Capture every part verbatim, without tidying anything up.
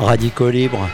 Radicaux Libres.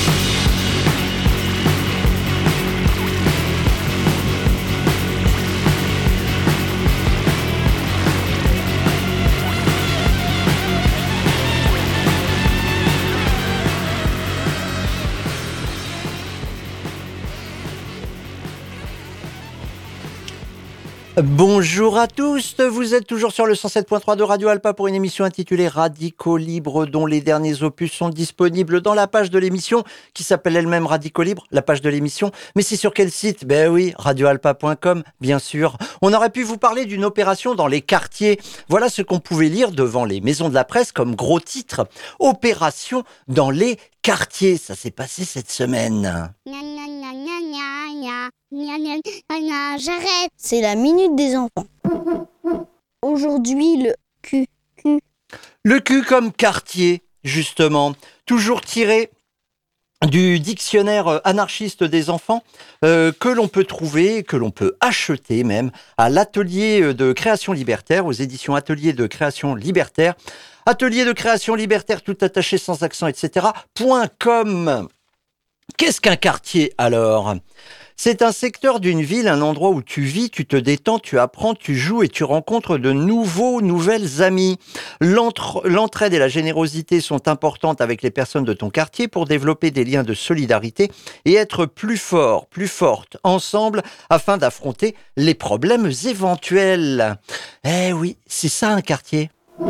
Bonjour à tous, vous êtes toujours sur le cent sept point trois de Radio Alpa pour une émission intitulée Radicaux Libres, dont les derniers opus sont disponibles dans la page de l'émission qui s'appelle elle-même Radicaux Libres, la page de l'émission. Mais c'est sur quel site ? Ben oui, radio alpa point com, bien sûr. On aurait pu vous parler d'une opération dans les quartiers. Voilà ce qu'on pouvait lire devant les maisons de la presse comme gros titre. Opération dans les quartiers. Ça s'est passé cette semaine. J'arrête. C'est la minute des enfants. Aujourd'hui, le Q. Q. Le Q comme quartier, justement. Toujours tiré du dictionnaire anarchiste des enfants euh, que l'on peut trouver, que l'on peut acheter même à l'atelier de création libertaire, aux éditions Atelier de création libertaire. Atelier de création libertaire, tout attaché sans accent, et cetera. .com. Qu'est-ce qu'un quartier alors ? C'est un secteur d'une ville, un endroit où tu vis, tu te détends, tu apprends, tu joues et tu rencontres de nouveaux, nouvelles amis. L'entre- l'entraide et la générosité sont importantes avec les personnes de ton quartier pour développer des liens de solidarité et être plus forts, plus fortes ensemble afin d'affronter les problèmes éventuels. Eh oui, c'est ça un quartier.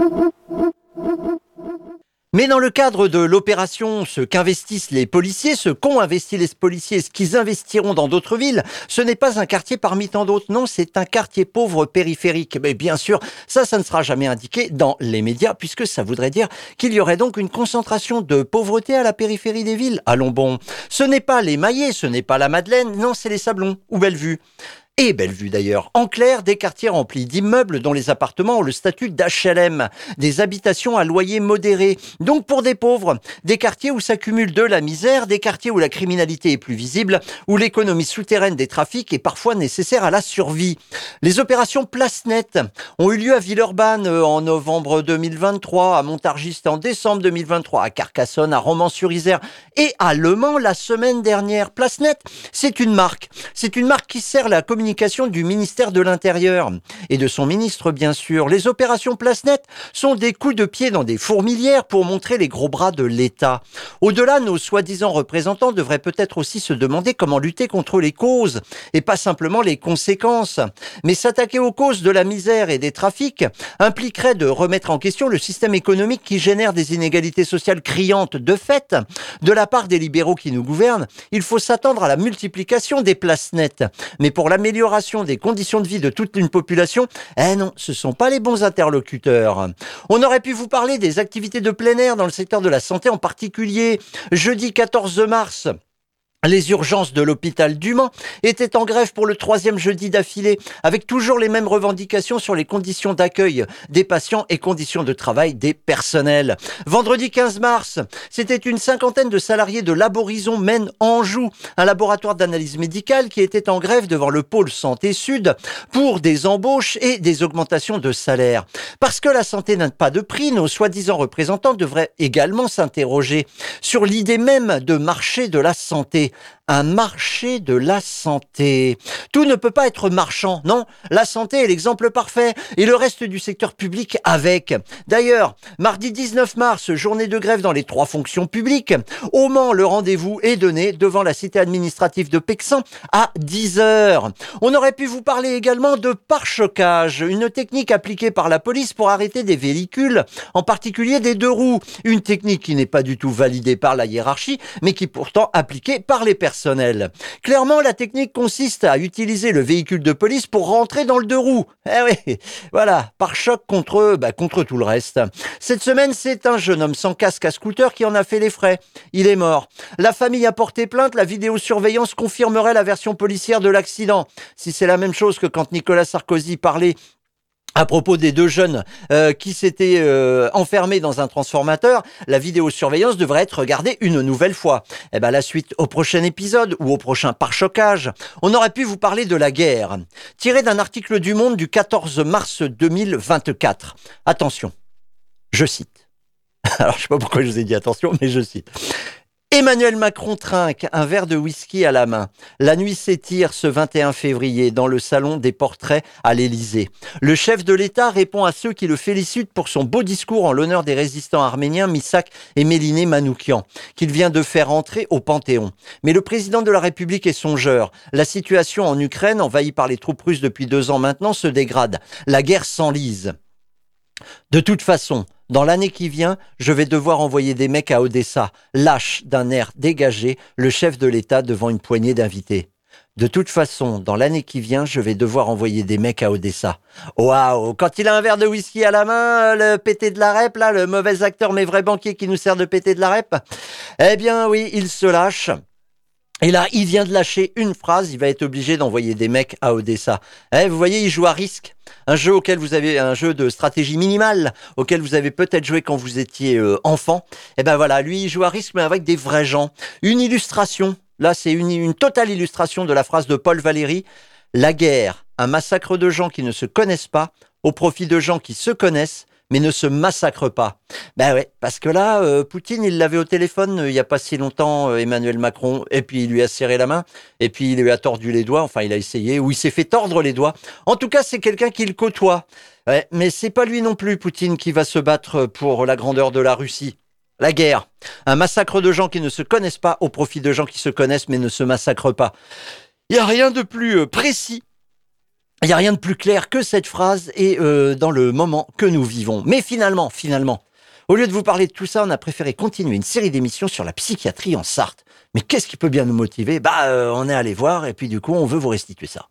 Mais dans le cadre de l'opération, ce qu'investissent les policiers, ce qu'ont investi les policiers, ce qu'ils investiront dans d'autres villes, ce n'est pas un quartier parmi tant d'autres. Non, c'est un quartier pauvre périphérique. Mais bien sûr, ça, ça ne sera jamais indiqué dans les médias, puisque ça voudrait dire qu'il y aurait donc une concentration de pauvreté à la périphérie des villes. Allons bon. Ce n'est pas les Maillets, ce n'est pas la Madeleine, non, c'est les Sablons ou Bellevue. Et Bellevue d'ailleurs. En clair, des quartiers remplis d'immeubles dont les appartements ont le statut d'H L M, des habitations à loyer modéré. Donc pour des pauvres, des quartiers où s'accumule de la misère, des quartiers où la criminalité est plus visible, où l'économie souterraine des trafics est parfois nécessaire à la survie. Les opérations Place Nette ont eu lieu à Villeurbanne en novembre deux mille vingt-trois, à Montargis en décembre deux mille vingt-trois, à Carcassonne, à Romans-sur-Isère et à Le Mans la semaine dernière. Place Nette, c'est une marque. C'est une marque qui sert la communication du ministère de l'Intérieur et de son ministre, bien sûr. Les opérations Place Nette sont des coups de pied dans des fourmilières pour montrer les gros bras de l'État. Au-delà, nos soi-disant représentants devraient peut-être aussi se demander comment lutter contre les causes et pas simplement les conséquences. Mais s'attaquer aux causes de la misère et des trafics impliquerait de remettre en question le système économique qui génère des inégalités sociales criantes. De fait, de la part des libéraux qui nous gouvernent, il faut s'attendre à la multiplication des places nettes. Mais pour l'amélioration des conditions de vie de toute une population, eh non, ce sont pas les bons interlocuteurs. On aurait pu vous parler des activités de plein air dans le secteur de la santé en particulier. Jeudi quatorze mars, les urgences de l'hôpital du Mans étaient en grève pour le troisième jeudi d'affilée, avec toujours les mêmes revendications sur les conditions d'accueil des patients et conditions de travail des personnels. Vendredi quinze mars, c'était une cinquantaine de salariés de Laborizon Maine Anjou, un laboratoire d'analyse médicale qui était en grève devant le pôle Santé Sud pour des embauches et des augmentations de salaire. Parce que la santé n'a pas de prix, nos soi-disant représentants devraient également s'interroger sur l'idée même de marché de la santé. Un marché de la santé. Tout ne peut pas être marchand, non. La santé est l'exemple parfait et le reste du secteur public avec. D'ailleurs, mardi dix-neuf mars, journée de grève dans les trois fonctions publiques. Au Mans, le rendez-vous est donné devant la cité administrative de Pexan à dix heures. On aurait pu vous parler également de pare-choquage, une technique appliquée par la police pour arrêter des véhicules, en particulier des deux roues. Une technique qui n'est pas du tout validée par la hiérarchie, mais qui est pourtant appliquée par les personnels. Clairement, la technique consiste à utiliser le véhicule de police pour rentrer dans le deux roues. Eh oui, voilà, par choc contre, bah, contre tout le reste. Cette semaine, c'est un jeune homme sans casque à scooter qui en a fait les frais. Il est mort. La famille a porté plainte, la vidéosurveillance confirmerait la version policière de l'accident. Si c'est la même chose que quand Nicolas Sarkozy parlait à propos des deux jeunes euh, qui s'étaient euh, enfermés dans un transformateur, la vidéosurveillance devrait être regardée une nouvelle fois. Eh ben la suite au prochain épisode ou au prochain pare-choquage. On aurait pu vous parler de la guerre, tiré d'un article du Monde du quatorze mars deux mille vingt-quatre. Attention, je cite. Alors, je sais pas pourquoi je vous ai dit attention, mais je cite. Emmanuel Macron trinque, un verre de whisky à la main. La nuit s'étire ce vingt et un février dans le salon des portraits à l'Élysée. Le chef de l'État répond à ceux qui le félicitent pour son beau discours en l'honneur des résistants arméniens Missak et Méliné Manoukian, qu'il vient de faire entrer au Panthéon. Mais le président de la République est songeur. La situation en Ukraine, envahie par les troupes russes depuis deux ans maintenant, se dégrade. La guerre s'enlise. De toute façon, dans l'année qui vient, je vais devoir envoyer des mecs à Odessa, lâche d'un air dégagé, le chef de l'État devant une poignée d'invités. De toute façon, dans l'année qui vient, je vais devoir envoyer des mecs à Odessa. Waouh, quand il a un verre de whisky à la main, le pété de la rep, là, le mauvais acteur mais vrai banquier qui nous sert de pété de la rep, eh bien oui, il se lâche. Et là, il vient de lâcher une phrase, il va être obligé d'envoyer des mecs à Odessa. Eh, vous voyez, il joue à risque. Un jeu auquel vous avez, un jeu de stratégie minimale, auquel vous avez peut-être joué quand vous étiez euh, enfant. Eh ben voilà, lui, il joue à risque, mais avec des vrais gens. Une illustration, là, c'est une, une totale illustration de la phrase de Paul Valéry. La guerre, un massacre de gens qui ne se connaissent pas, au profit de gens qui se connaissent, mais ne se massacre pas. Ben ouais, parce que là, euh, Poutine, il l'avait au téléphone euh, il y a pas si longtemps, euh, Emmanuel Macron, et puis il lui a serré la main, et puis il lui a tordu les doigts, enfin il a essayé, ou il s'est fait tordre les doigts. En tout cas, c'est quelqu'un qui le côtoie. Ouais, mais c'est pas lui non plus, Poutine, qui va se battre pour la grandeur de la Russie. La guerre, un massacre de gens qui ne se connaissent pas au profit de gens qui se connaissent mais ne se massacrent pas. Il n'y a rien de plus euh, précis. Il n'y a rien de plus clair que cette phrase et euh, dans le moment que nous vivons. Mais finalement, finalement, au lieu de vous parler de tout ça, on a préféré continuer une série d'émissions sur la psychiatrie en Sarthe. Mais qu'est-ce qui peut bien nous motiver ? Bah, euh, on est allé voir et puis du coup, on veut vous restituer ça.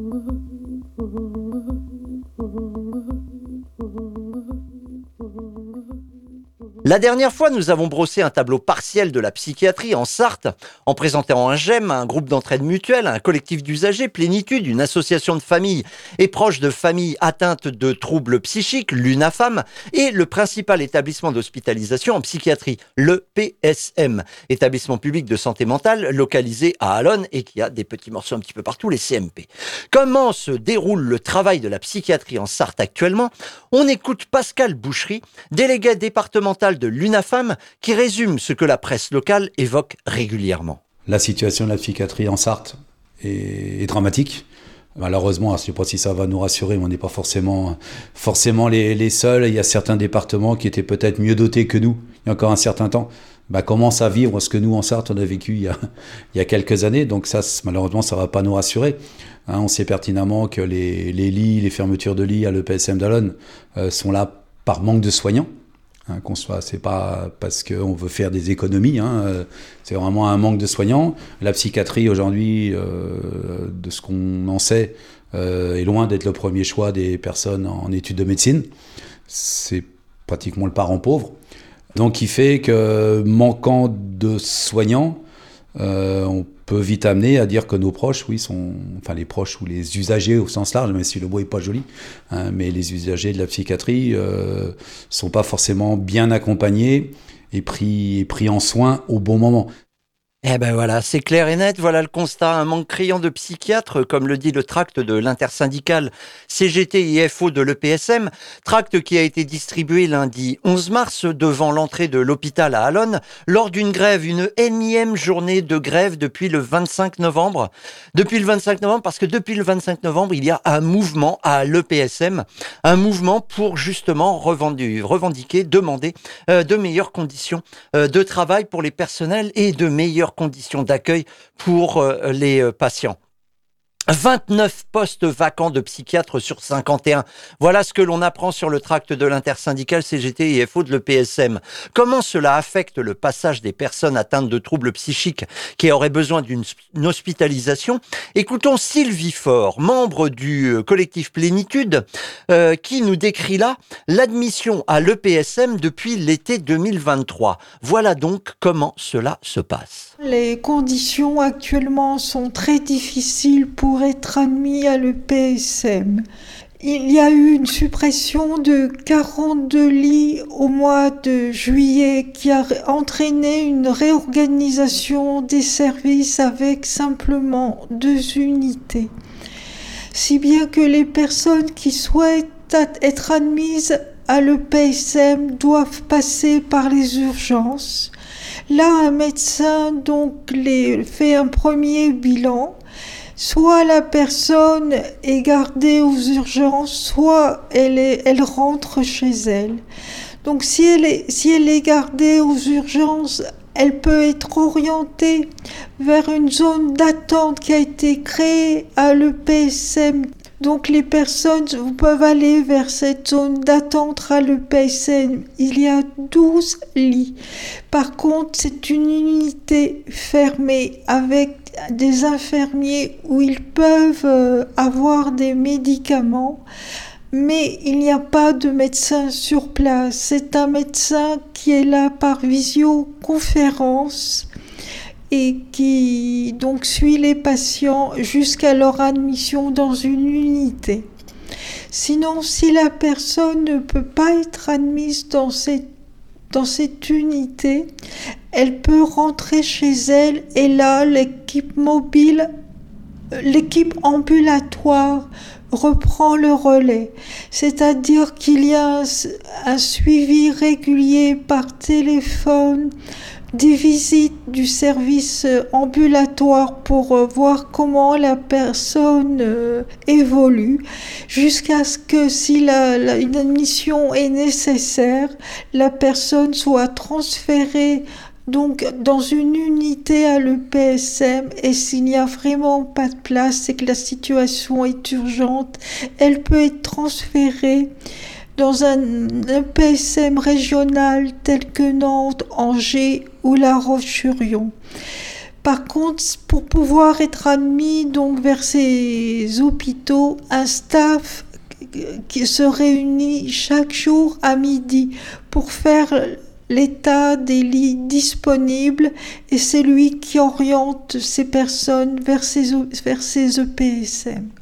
La dernière fois, nous avons brossé un tableau partiel de la psychiatrie en Sarthe, en présentant un GEM, un groupe d'entraide mutuelle, un collectif d'usagers, Plénitude, une association de familles et proches de familles atteintes de troubles psychiques, l'UNAFAM, et le principal établissement d'hospitalisation en psychiatrie, le P S M, établissement public de santé mentale localisé à Allonnes et qui a des petits morceaux un petit peu partout, les C M P. Comment se déroule le travail de la psychiatrie en Sarthe actuellement ? On écoute Pascal Boucherie, délégué départemental de l'UNAFAM, qui résume ce que la presse locale évoque régulièrement. La situation de la psychiatrie en Sarthe est, est dramatique. Malheureusement, je ne sais pas si ça va nous rassurer, mais on n'est pas forcément, forcément les, les seuls. Il y a certains départements qui étaient peut-être mieux dotés que nous, il y a encore un certain temps, bah, commencent à vivre ce que nous, en Sarthe, on a vécu il y a, il y a quelques années. Donc ça, malheureusement, ça ne va pas nous rassurer. Hein, on sait pertinemment que les, les lits, les fermetures de lits à l'E P S M d'Allonnes euh, sont là par manque de soignants. Hein, qu'on soit, c'est pas parce qu'on veut faire des économies, hein, euh, c'est vraiment un manque de soignants. La psychiatrie aujourd'hui, euh, de ce qu'on en sait, euh, est loin d'être le premier choix des personnes en études de médecine. C'est pratiquement le parent pauvre. Donc il fait que manquant de soignants, euh, on peut vite amener à dire que nos proches, oui, sont, enfin les proches ou les usagers au sens large, même si le mot est pas joli, hein, mais les usagers de la psychiatrie euh, sont pas forcément bien accompagnés et pris, et pris en soin au bon moment. Eh ben voilà, c'est clair et net, voilà le constat, un manque criant de psychiatres, comme le dit le tract de l'intersyndicale C G T I F O de l'E P S M, tract qui a été distribué lundi onze mars devant l'entrée de l'hôpital à Allonnes, lors d'une grève, une énième journée de grève depuis le vingt-cinq novembre. Depuis le vingt-cinq novembre, parce que depuis le vingt-cinq novembre, il y a un mouvement à l'E P S M, un mouvement pour justement revendu, revendiquer, demander euh, de meilleures conditions euh, de travail pour les personnels et de meilleures conditions d'accueil pour euh, les euh, patients. vingt-neuf postes vacants de psychiatres sur cinquante et un. Voilà ce que l'on apprend sur le tract de l'intersyndicale C G T I F O de l'E P S M. Comment cela affecte le passage des personnes atteintes de troubles psychiques qui auraient besoin d'une hospitalisation ? Écoutons Sylvie Faure, membre du collectif Plénitude, euh, qui nous décrit là l'admission à l'E P S M depuis l'été deux mille vingt-trois. Voilà donc comment cela se passe. Les conditions actuellement sont très difficiles pour être admis à l'E P S M. Il y a eu une suppression de quarante-deux lits au mois de juillet qui a entraîné une réorganisation des services avec simplement deux unités. Si bien que les personnes qui souhaitent être admises à l'E P S M doivent passer par les urgences. Là, un médecin donc les, fait un premier bilan. Soit la personne est gardée aux urgences, soit elle, est, elle rentre chez elle. Donc si elle est, si elle est gardée aux urgences, elle peut être orientée vers une zone d'attente qui a été créée à l'E P S M. Donc les personnes peuvent aller vers cette zone d'attente à l'E P S M. Il y a douze lits. Par contre, c'est une unité fermée avec des infirmiers où ils peuvent avoir des médicaments. Mais il n'y a pas de médecin sur place. C'est un médecin qui est là par visioconférence et qui donc suit les patients jusqu'à leur admission dans une unité. Sinon, si la personne ne peut pas être admise dans cette, dans cette unité, elle peut rentrer chez elle et là, l'équipe mobile, l'équipe ambulatoire reprend le relais, c'est-à-dire qu'il y a un, un suivi régulier par téléphone, des visites du service ambulatoire pour voir comment la personne euh, évolue, jusqu'à ce que si la, la, une admission est nécessaire, la personne soit transférée donc dans une unité à l'E P S M, et s'il n'y a vraiment pas de place et que la situation est urgente, elle peut être transférée dans un E P S M régional tel que Nantes, Angers ou La Roche-sur-Yon. Par contre, pour pouvoir être admis donc vers ces hôpitaux, un staff qui se réunit chaque jour à midi pour faire l'état des lits disponibles, et c'est lui qui oriente ces personnes vers ces, vers ces E P S M.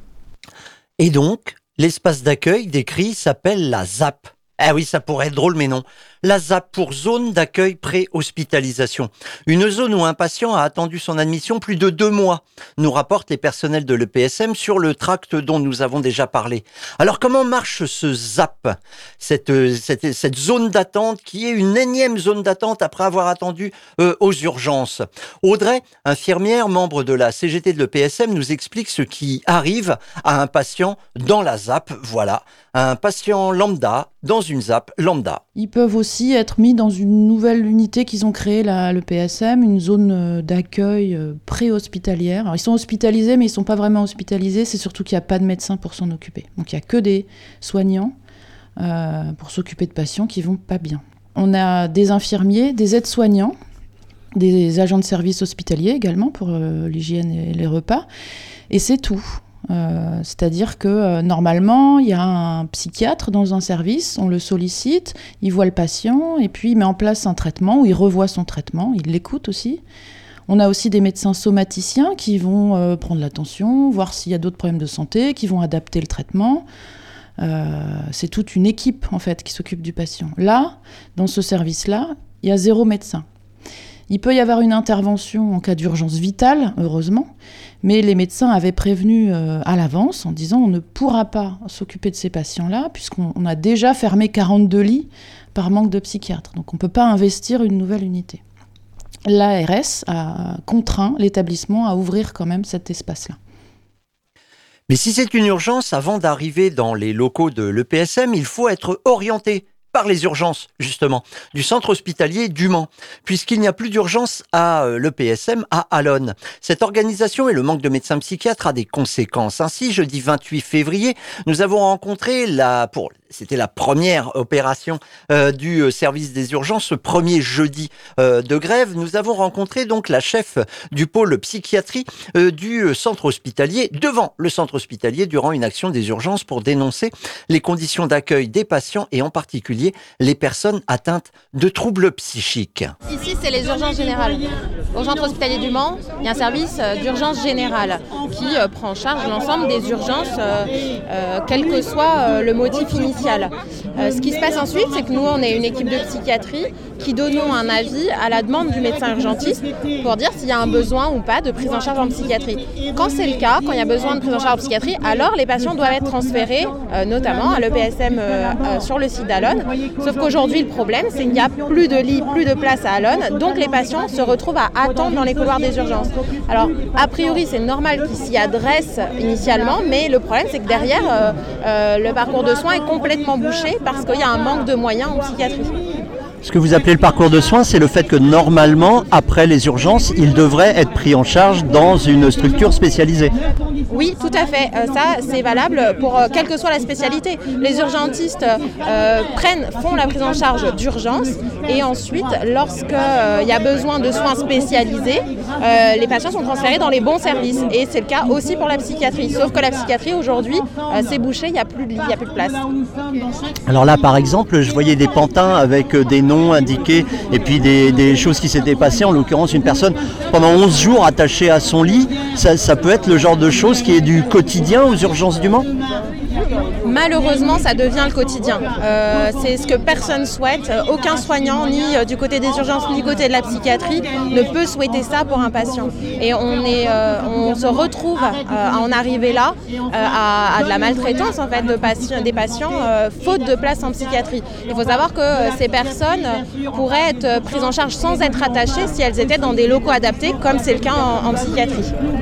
Et donc, l'espace d'accueil décrit s'appelle la Z A P. Ah oui, ça pourrait être drôle, mais non. La Z A P pour zone d'accueil pré-hospitalisation. Une zone où un patient a attendu son admission plus de deux mois, nous rapportent les personnels de l'E P S M sur le tract dont nous avons déjà parlé. Alors comment marche ce Z A P, cette, cette, cette zone d'attente qui est une énième zone d'attente après avoir attendu euh, aux urgences? Audrey, infirmière, membre de la C G T de l'E P S M, nous explique ce qui arrive à un patient dans la Z A P. Voilà, un patient lambda dans une Z A P lambda. Ils peuvent aussi être mis dans une nouvelle unité qu'ils ont créée, la, l'E P S M, une zone d'accueil pré-hospitalière. Alors, ils sont hospitalisés, mais ils ne sont pas vraiment hospitalisés. C'est surtout qu'il n'y a pas de médecin pour s'en occuper. Donc, il n'y a que des soignants euh, pour s'occuper de patients qui ne vont pas bien. On a des infirmiers, des aides-soignants, des agents de service hospitaliers également pour euh, l'hygiène et les repas. Et c'est tout. Euh, c'est-à-dire que euh, normalement, il y a un psychiatre dans un service, on le sollicite, il voit le patient et puis il met en place un traitement, ou il revoit son traitement, il l'écoute aussi. On a aussi des médecins somaticiens qui vont euh, prendre la tension, voir s'il y a d'autres problèmes de santé, qui vont adapter le traitement. Euh, c'est toute une équipe en fait qui s'occupe du patient. Là, dans ce service-là, il y a zéro médecin. Il peut y avoir une intervention en cas d'urgence vitale, heureusement, mais les médecins avaient prévenu euh, à l'avance en disant on ne pourra pas s'occuper de ces patients-là puisqu'on on a déjà fermé quarante-deux lits par manque de psychiatres. Donc on ne peut pas investir une nouvelle unité. L'A R S a contraint l'établissement à ouvrir quand même cet espace-là. Mais si c'est une urgence, avant d'arriver dans les locaux de l'E P S M, il faut être orienté par les urgences, justement, du centre hospitalier du Mans, puisqu'il n'y a plus d'urgence à l'E P S M à Allonnes. Cette organisation et le manque de médecins psychiatres a des conséquences. Ainsi, jeudi vingt-huit février, nous avons rencontré la, pour, c'était la première opération euh, du service des urgences, ce premier jeudi euh, de grève. Nous avons rencontré donc la chef du pôle psychiatrie euh, du centre hospitalier, devant le centre hospitalier, durant une action des urgences pour dénoncer les conditions d'accueil des patients et en particulier les personnes atteintes de troubles psychiques. Ici, c'est les urgences générales. Au centre hospitalier du Mans, il y a un service d'urgence générale qui euh, prend en charge l'ensemble des urgences, euh, euh, quel que soit euh, le motif initial. Euh, ce qui se passe ensuite, c'est que nous, on est une équipe de psychiatrie qui donnons un avis à la demande du médecin urgentiste pour dire s'il y a un besoin ou pas de prise en charge en psychiatrie. Quand c'est le cas, quand il y a besoin de prise en charge en psychiatrie, alors les patients doivent être transférés, euh, notamment à l'E P S M euh, euh, sur le site d'Allonnes. Sauf qu'aujourd'hui, le problème, c'est qu'il n'y a plus de lits, plus de place à Allonnes, donc les patients se retrouvent à attendre dans les couloirs des urgences. Alors, a priori, c'est normal qu'ils s'y adressent initialement, mais le problème, c'est que derrière, euh, euh, le parcours de soins est complètement bouché parce qu'il y a un manque de moyens en psychiatrie. Ce que vous appelez le parcours de soins, c'est le fait que normalement, après les urgences, il devrait être pris en charge dans une structure spécialisée. Oui, tout à fait. Euh, ça, c'est valable pour euh, quelle que soit la spécialité. Les urgentistes euh, prennent, font la prise en charge d'urgence et ensuite, lorsqu'il euh, y a besoin de soins spécialisés, euh, les patients sont transférés dans les bons services. Et c'est le cas aussi pour la psychiatrie. Sauf que la psychiatrie, aujourd'hui, euh, c'est bouché, il n'y a plus de lit, il n'y a plus de place. Alors là, par exemple, je voyais des pantins avec des noms indiqués et puis des, des choses qui s'étaient passées. En l'occurrence, une personne pendant onze jours attachée à son lit. Ça, ça peut être le genre de choses qui est du quotidien aux urgences du Mans ? Malheureusement, ça devient le quotidien. Euh, c'est ce que personne souhaite. Aucun soignant, ni euh, du côté des urgences, ni du côté de la psychiatrie, ne peut souhaiter ça pour un patient. Et on, est, euh, on se retrouve euh, à en arriver là, euh, à, à de la maltraitance en fait, de patient, des patients, euh, faute de place en psychiatrie. Il faut savoir que euh, ces personnes pourraient être prises en charge sans être attachées si elles étaient dans des locaux adaptés, comme c'est le cas en, en psychiatrie.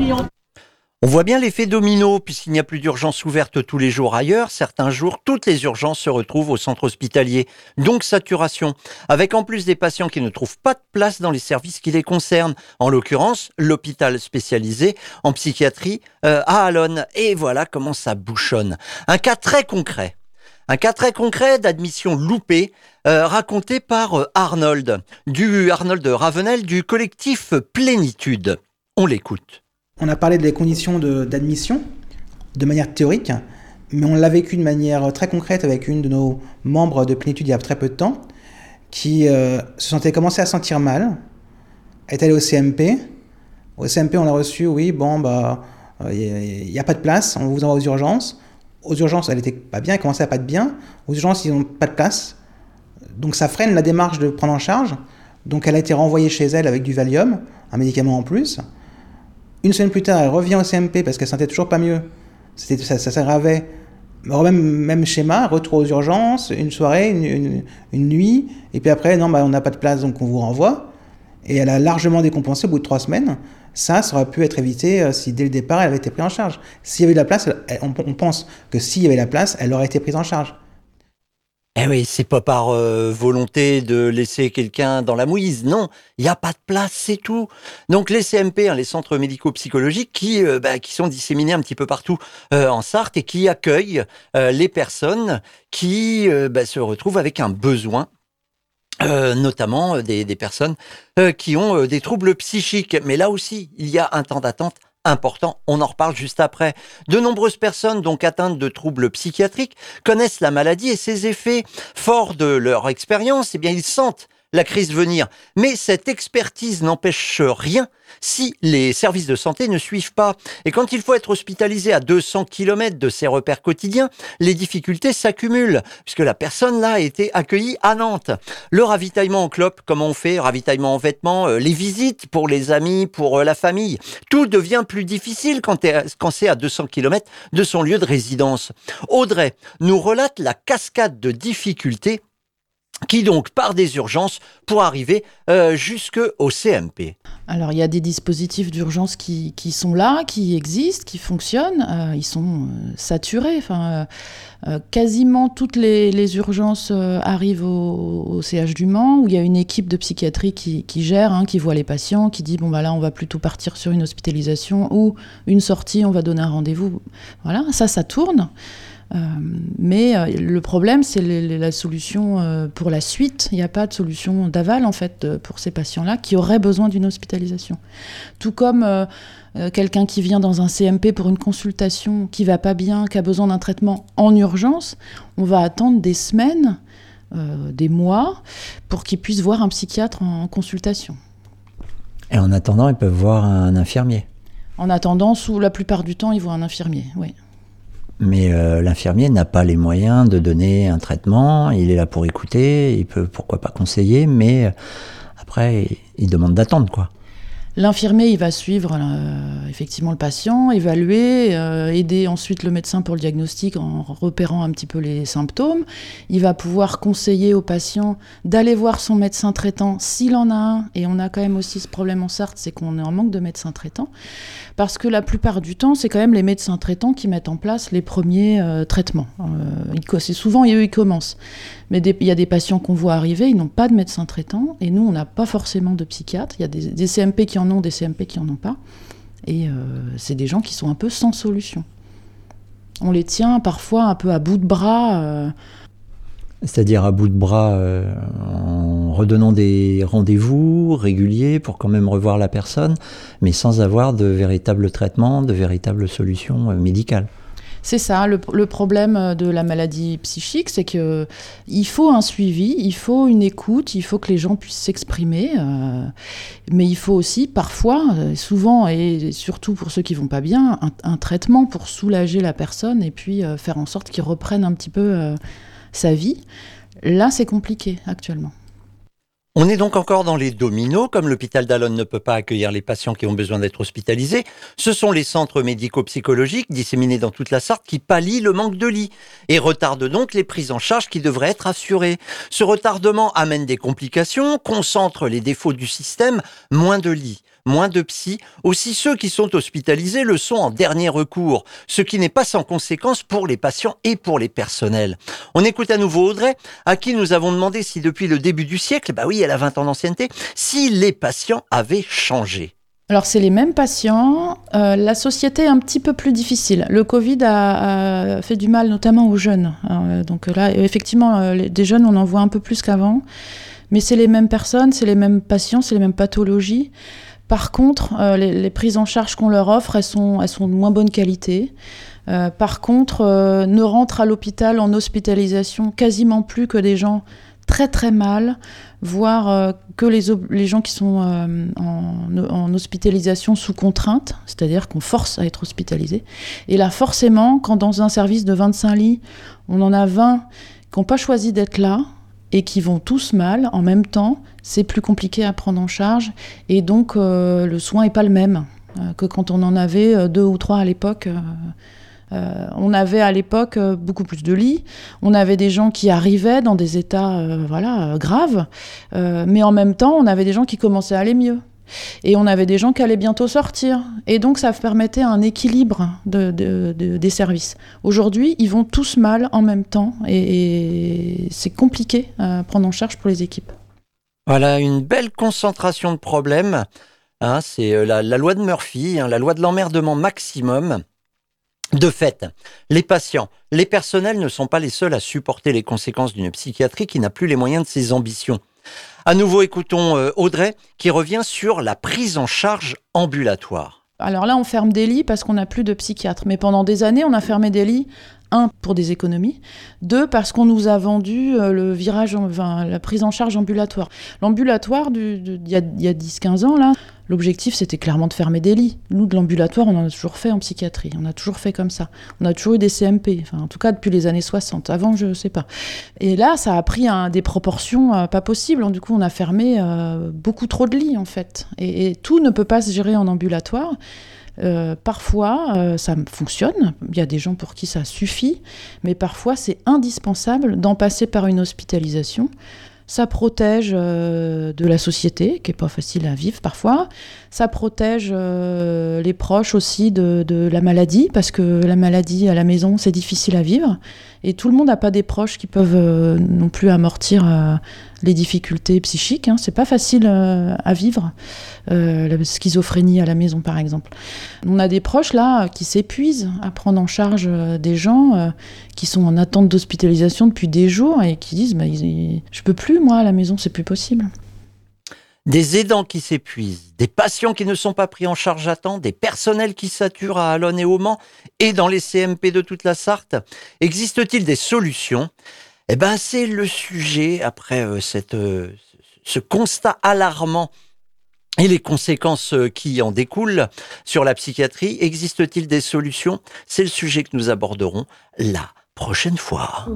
On voit bien l'effet domino, puisqu'il n'y a plus d'urgences ouvertes tous les jours ailleurs. Certains jours, toutes les urgences se retrouvent au centre hospitalier. Donc saturation, avec en plus des patients qui ne trouvent pas de place dans les services qui les concernent. En l'occurrence, l'hôpital spécialisé en psychiatrie euh, à Allonnes. Et voilà comment ça bouchonne. Un cas très concret. Un cas très concret d'admission loupée, euh, raconté par euh, Arnold, du Arnold Ravenel du collectif Plénitude. On l'écoute. On a parlé des conditions de, d'admission de manière théorique, mais on l'a vécu de manière très concrète avec une de nos membres de Plénitude il y a très peu de temps, qui euh, se sentait commencer à se sentir mal, est allée au C M P. Au C M P, on l'a reçu, oui, bon, bah, il euh, n'y a, a pas de place, on vous envoie aux urgences. Aux urgences, elle était pas bien, elle commençait à pas être bien. Aux urgences, ils n'ont pas de place. Donc ça freine la démarche de prendre en charge. Donc elle a été renvoyée chez elle avec du Valium, un médicament en plus. Une semaine plus tard, elle revient au C M P parce qu'elle ne sentait toujours pas mieux. C'était, ça, ça s'aggravait. Même, même schéma, retour aux urgences, une soirée, une, une, une nuit. Et puis après, non, bah, on n'a pas de place, donc on vous renvoie. Et elle a largement décompensé au bout de trois semaines. Ça, ça aurait pu être évité euh, si dès le départ, elle avait été prise en charge. S'il y avait de la place, elle, on, on pense que s'il y avait la place, elle aurait été prise en charge. Eh oui, c'est pas par euh, volonté de laisser quelqu'un dans la mouise, non, il n'y a pas de place, c'est tout. Donc les C M P, hein, les centres médico-psychologiques, qui, euh, bah, qui sont disséminés un petit peu partout euh, en Sarthe et qui accueillent euh, les personnes qui euh, bah, se retrouvent avec un besoin. Euh, notamment euh, des, des personnes euh, qui ont euh, des troubles psychiques. Mais là aussi, il y a un temps d'attente important. On en reparle juste après. De nombreuses personnes donc atteintes de troubles psychiatriques connaissent la maladie et ses effets. Forts de leur expérience, eh bien, ils sentent la crise venir. Mais cette expertise n'empêche rien si les services de santé ne suivent pas. Et quand il faut être hospitalisé à deux cents kilomètres de ses repères quotidiens, les difficultés s'accumulent, puisque la personne là a été accueillie à Nantes. Le ravitaillement en clope, comment on fait ? Ravitaillement en vêtements, euh, les visites pour les amis, pour euh, la famille. Tout devient plus difficile quand, quand c'est à deux cents kilomètres de son lieu de résidence. Audrey nous relate la cascade de difficultés qui donc part des urgences pour arriver euh, jusqu'au C M P. Alors il y a des dispositifs d'urgence qui, qui sont là, qui existent, qui fonctionnent, euh, ils sont euh, saturés. Enfin, euh, euh, quasiment toutes les, les urgences euh, arrivent au, au C H du Mans, où il y a une équipe de psychiatrie qui, qui gère, hein, qui voit les patients, qui dit bon bah là on va plutôt partir sur une hospitalisation ou une sortie, on va donner un rendez-vous. Voilà, ça, ça tourne. Euh, mais euh, le problème, c'est les, les, la solution euh, pour la suite. Il n'y a pas de solution d'aval, en fait, euh, pour ces patients-là qui auraient besoin d'une hospitalisation. Tout comme euh, euh, quelqu'un qui vient dans un C M P pour une consultation, qui ne va pas bien, qui a besoin d'un traitement en urgence, on va attendre des semaines, euh, des mois, pour qu'il puisse voir un psychiatre en, en consultation. Et en attendant, ils peuvent voir un infirmier. En attendant, sous la plupart du temps, ils voient un infirmier, oui. Mais euh, l'infirmier n'a pas les moyens de donner un traitement. Il est là pour écouter, il peut pourquoi pas conseiller, mais après, il demande d'attendre, quoi. L'infirmier, il va suivre euh, effectivement le patient, évaluer, euh, aider ensuite le médecin pour le diagnostic en repérant un petit peu les symptômes. Il va pouvoir conseiller au patient d'aller voir son médecin traitant s'il en a un. Et on a quand même aussi ce problème en Sarthe, c'est qu'on est en manque de médecins traitants. Parce que la plupart du temps, c'est quand même les médecins traitants qui mettent en place les premiers euh, traitements. Euh, c'est souvent eux, ils commencent. Mais il y a des patients qu'on voit arriver, ils n'ont pas de médecin traitant. Et nous, on n'a pas forcément de psychiatre. Il y a des, des C M P qui en ont, des C M P qui en ont pas. Et euh, c'est des gens qui sont un peu sans solution. On les tient parfois un peu à bout de bras. Euh... C'est-à-dire à bout de bras euh, en redonnant des rendez-vous réguliers pour quand même revoir la personne, mais sans avoir de véritable traitement, de véritable solution euh, médicale. C'est ça, le, le problème de la maladie psychique, c'est qu'il faut un suivi, il faut une écoute, il faut que les gens puissent s'exprimer, euh, mais il faut aussi parfois, souvent et surtout pour ceux qui vont pas bien, un, un traitement pour soulager la personne et puis euh, faire en sorte qu'il reprenne un petit peu euh, sa vie. Là, c'est compliqué actuellement. On est donc encore dans les dominos, comme l'hôpital d'Allonnes ne peut pas accueillir les patients qui ont besoin d'être hospitalisés. Ce sont les centres médico-psychologiques disséminés dans toute la Sarthe qui pallient le manque de lits et retardent donc les prises en charge qui devraient être assurées. Ce retardement amène des complications, concentre les défauts du système, moins de lits, moins de psy. Aussi ceux qui sont hospitalisés le sont en dernier recours, ce qui n'est pas sans conséquence pour les patients et pour les personnels. On écoute à nouveau Audrey, à qui nous avons demandé si depuis le début du siècle, bah oui, elle a vingt ans d'ancienneté, si les patients avaient changé. Alors, c'est les mêmes patients. Euh, la société est un petit peu plus difficile. Le Covid a, a fait du mal, notamment aux jeunes. Euh, donc là, effectivement, euh, les, des jeunes, on en voit un peu plus qu'avant. Mais c'est les mêmes personnes, c'est les mêmes patients, c'est les mêmes pathologies. Par contre, euh, les, les prises en charge qu'on leur offre, elles sont, elles sont de moins bonne qualité. Euh, par contre, euh, ne rentrent à l'hôpital en hospitalisation quasiment plus que des gens très très mal, voire euh, que les, ob- les gens qui sont euh, en, en hospitalisation sous contrainte, c'est-à-dire qu'on force à être hospitalisé. Et là, forcément, quand dans un service de vingt-cinq lits, on en a vingt qui n'ont pas choisi d'être là et qui vont tous mal en même temps, c'est plus compliqué à prendre en charge. Et donc, euh, le soin n'est pas le même euh, que quand on en avait deux ou trois à l'époque. Euh, Euh, on avait à l'époque euh, beaucoup plus de lits, on avait des gens qui arrivaient dans des états euh, voilà, euh, graves, euh, mais en même temps, on avait des gens qui commençaient à aller mieux. Et on avait des gens qui allaient bientôt sortir. Et donc, ça permettait un équilibre de, de, de, des services. Aujourd'hui, ils vont tous mal en même temps et, et c'est compliqué à prendre en charge pour les équipes. Voilà, une belle concentration de problèmes. Hein, c'est la, la loi de Murphy, hein, la loi de l'emmerdement maximum. De fait, les patients, les personnels ne sont pas les seuls à supporter les conséquences d'une psychiatrie qui n'a plus les moyens de ses ambitions. À nouveau, écoutons euh, Audrey qui revient sur la prise en charge ambulatoire. Alors là, on ferme des lits parce qu'on n'a plus de psychiatres. Mais pendant des années, on a fermé des lits. Un, pour des économies. Deux, parce qu'on nous a vendu euh, le virage, enfin, la prise en charge ambulatoire. L'ambulatoire, il y a, y a dix quinze ans, là, l'objectif, c'était clairement de fermer des lits. Nous, de l'ambulatoire, on en a toujours fait en psychiatrie. On a toujours fait comme ça. On a toujours eu des C M P. Enfin, en tout cas, depuis les années soixante. Avant, je ne sais pas. Et là, ça a pris un, des proportions euh, pas possibles. Du coup, on a fermé euh, beaucoup trop de lits, en fait. Et, et tout ne peut pas se gérer en ambulatoire. Euh, parfois, euh, ça fonctionne. Il y a des gens pour qui ça suffit. Mais parfois, c'est indispensable d'en passer par une hospitalisation. Ça protège euh, de la société, qui n'est pas facile à vivre parfois. Ça protège euh, les proches aussi de, de la maladie, parce que la maladie à la maison, c'est difficile à vivre. Et tout le monde n'a pas des proches qui peuvent euh, non plus amortir euh, les difficultés psychiques. Hein. C'est pas facile euh, à vivre, euh, la schizophrénie à la maison, par exemple. On a des proches, là, qui s'épuisent à prendre en charge euh, des gens euh, qui sont en attente d'hospitalisation depuis des jours et qui disent bah, ils, « je peux plus, moi, à la maison, c'est plus possible ». Des aidants qui s'épuisent, des patients qui ne sont pas pris en charge à temps, des personnels qui saturent à Allonnes et au Mans et dans les C M P de toute la Sarthe. Existe-t-il des solutions ? Eh ben, c'est le sujet, après euh, cette, euh, ce constat alarmant et les conséquences qui en découlent sur la psychiatrie. Existe-t-il des solutions ? C'est le sujet que nous aborderons la prochaine fois.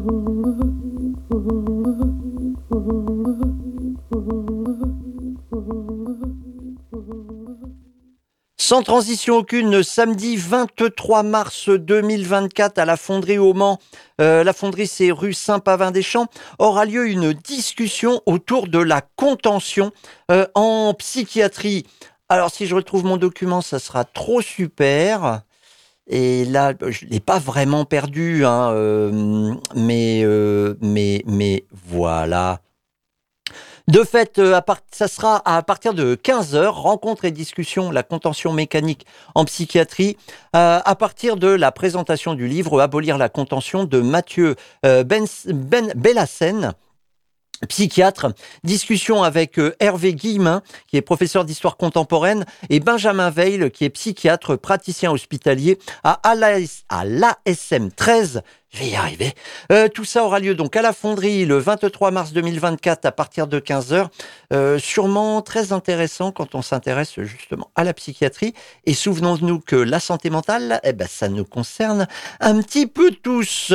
Sans transition aucune, samedi vingt-trois mars deux mille vingt-quatre à la Fonderie au Mans, euh, la Fonderie c'est rue Saint-Pavin-des-Champs, aura lieu une discussion autour de la contention euh, en psychiatrie. Alors si je retrouve mon document, ça sera trop super. Et là, je ne l'ai pas vraiment perdu, hein, euh, mais, euh, mais, mais voilà. De fait, euh, à part, ça sera à partir de quinze heures, rencontre et discussion, la contention mécanique en psychiatrie, euh, à partir de la présentation du livre « Abolir la contention » de Mathieu euh, Ben, Ben Bellassène, psychiatre, discussion avec euh, Hervé Guillemin, qui est professeur d'histoire contemporaine, et Benjamin Veil, qui est psychiatre, praticien hospitalier à l'A S M treize. Je vais y arriver. Euh, tout ça aura lieu donc à la Fonderie le vingt-trois mars deux mille vingt-quatre à partir de quinze heures. Euh, sûrement très intéressant quand on s'intéresse justement à la psychiatrie. Et souvenons-nous que la santé mentale, eh ben, ça nous concerne un petit peu tous.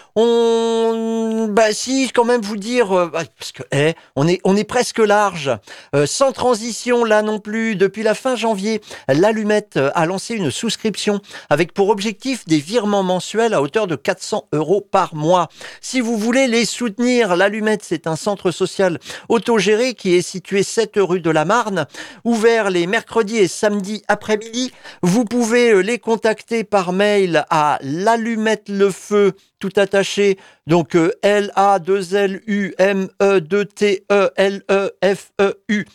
On, bah si, quand même vous dire, euh, parce que eh, on est, on est presque large. Euh, sans transition là non plus. Depuis la fin janvier, l'Allumette a lancé une souscription avec pour objectif des virements mensuels à hauteur de quatre cents euros par mois. Si vous voulez les soutenir, l'Allumette, c'est un centre social autogéré qui est situé sept rue de la Marne, ouvert les mercredis et samedis après-midi. Vous pouvez les contacter par mail à l'allumettelefeu, tout attaché, donc euh, L A deux L U M E deux T E L E F E U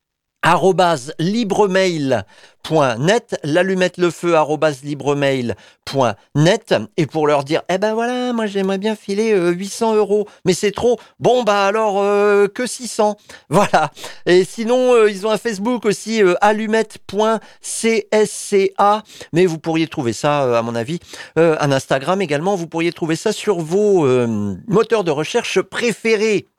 arobase libremail point net, l'allumettelefeu arobase libremail point net, et pour leur dire, eh ben voilà, moi j'aimerais bien filer euh, huit cents euros, mais c'est trop, bon bah alors euh, que six cents, voilà. Et sinon, euh, ils ont un Facebook aussi, euh, allumette point C S C A, mais vous pourriez trouver ça, euh, à mon avis, euh, un Instagram également, vous pourriez trouver ça sur vos euh, moteurs de recherche préférés.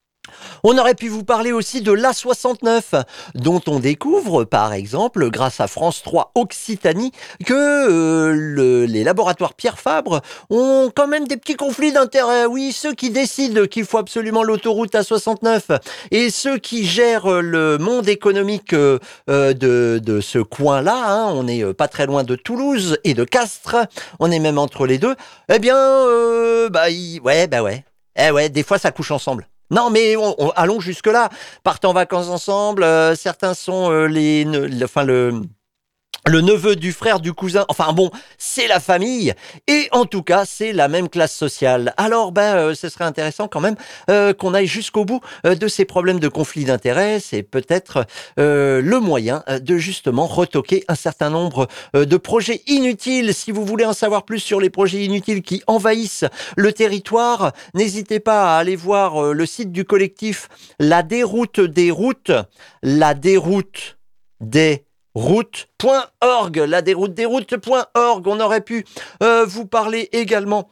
On aurait pu vous parler aussi de l'A soixante-neuf, dont on découvre, par exemple, grâce à France trois Occitanie, que euh, le, les laboratoires Pierre Fabre ont quand même des petits conflits d'intérêts. Oui, ceux qui décident qu'il faut absolument l'autoroute A soixante-neuf et ceux qui gèrent le monde économique euh, de, de ce coin-là, hein, on n'est pas très loin de Toulouse et de Castres, on est même entre les deux, eh bien, euh, bah, y, ouais, bah ouais, eh ouais, des fois ça couche ensemble. Non, mais on, on, allons jusque-là. Partez en vacances ensemble. Euh, certains sont euh, les, ne, le, enfin le, le neveu du frère du cousin. Enfin bon, c'est la famille. Et en tout cas, c'est la même classe sociale. Alors, ben, euh, ce serait intéressant quand même euh, qu'on aille jusqu'au bout euh, de ces problèmes de conflit d'intérêts. C'est peut-être euh, le moyen euh, de justement retoquer un certain nombre euh, de projets inutiles. Si vous voulez en savoir plus sur les projets inutiles qui envahissent le territoire, n'hésitez pas à aller voir euh, le site du collectif La Déroute des Routes. La Déroute des route point org, la déroute des routes point org. On aurait pu euh, vous parler également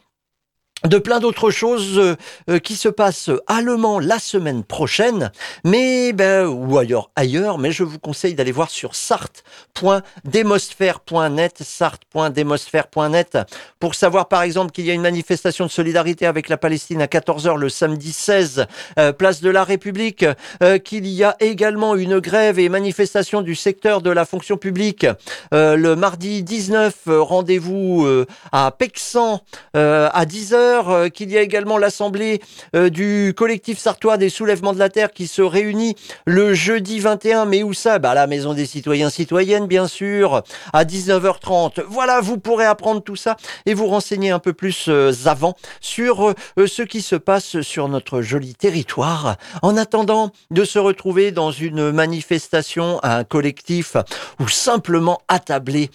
de plein d'autres choses euh, euh, qui se passent à Le Mans la semaine prochaine, mais ben, ou ailleurs, ailleurs, mais je vous conseille d'aller voir sur sarthe point demosphère point net, sarthe point demosphère point net, pour savoir par exemple qu'il y a une manifestation de solidarité avec la Palestine à quatorze heures le samedi seize, euh, place de la République, euh, qu'il y a également une grève et manifestation du secteur de la fonction publique euh, le mardi dix-neuf, euh, rendez-vous euh, à Pexan euh, à dix heures, qu'il y a également l'assemblée euh, du collectif sartois des soulèvements de la terre qui se réunit le jeudi vingt et un, mais où ça ? Bah, à la Maison des citoyens citoyennes, bien sûr, à dix-neuf heures trente. Voilà, vous pourrez apprendre tout ça et vous renseigner un peu plus euh, avant sur euh, ce qui se passe sur notre joli territoire. En attendant de se retrouver dans une manifestation, un collectif ou simplement attablé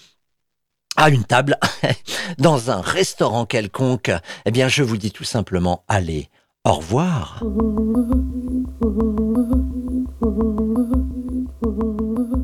à une table, dans un restaurant quelconque, eh bien, je vous dis tout simplement, allez, au revoir.